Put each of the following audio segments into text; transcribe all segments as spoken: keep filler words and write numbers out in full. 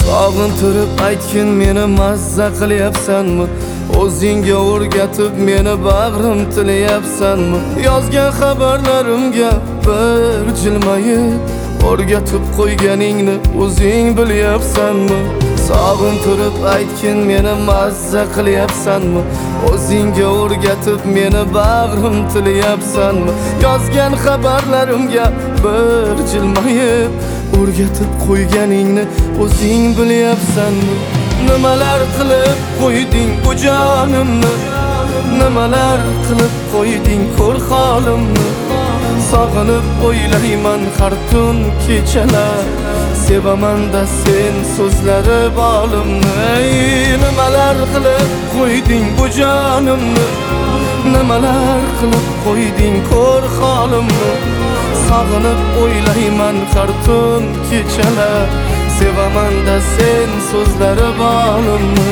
Sog'intirib aytgin meni mazza qilyapsanmi? O'zingga o'rgatib meni bag'rim tilayapsanmi? Yozgan xabarlarimga bir jilmayib o'rgatib qo'yganingni o'zing bilyapsanmi? Sog'intirib aytgin meni mazza qilyapsanmi? O'zingga o'rgatib meni bag'rim tilayapsanmi? Yozgan xabarlarimga bir jilmayib o'rgatib qo'yganingni o'zing bilyapsanmi? Nimalar qilib qo'yding bu jonimni? Nimalar qilib qo'yding ko'r holimni? Sog'inib o'ylayman har tun kechalar, sevaman-da sen so'zlari bolimni. Ey, nimalar qilib qo'yding bu jonimni? Nimalar qilib qo'yding ko'r holimni? Sog'inib o'ylayman har tun kechalar, sevaman-da sen so'zlari bolimni.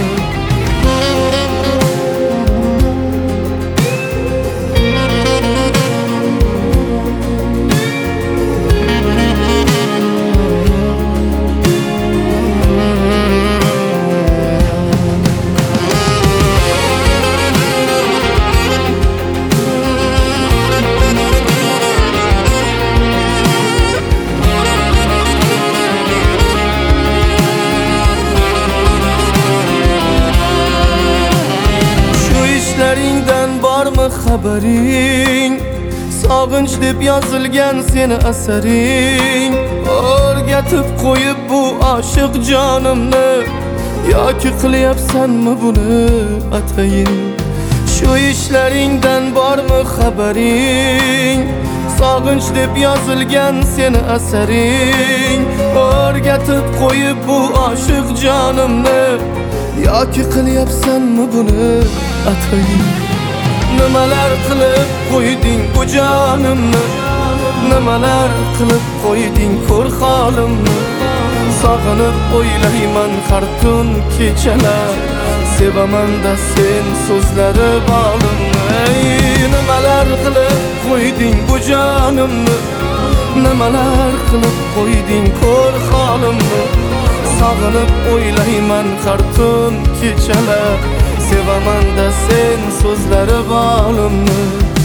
Ishlaringdan bormi xabaring? Sog'inch deb yozilgan seni asaring. O'rgatib qo'yib bu oshiq jonimni, yoki qilyapsanmi buni atayin? Shu ishlaringdan bormi xabaring? Sog'inch deb yozilgan seni asaring. O'rgatib qo'yib bu oshiq jonimni, yoki qilyapsanmi buni atayin? Nimalar qilib qo'yding bu jonimni? Nimalar qilib qo'yding ko'r holimni? Sog'inib o'ylayman har tun kechalar, sevaman-da sen so'zlari bolimni. Ey, nimalar qilib qo'yding bu jonimni? Nimalar qilib qo'yding ko'r holimni? Sog'inib o'ylayman har tun kechalar, sevaman-da sen so'zlari bolimni.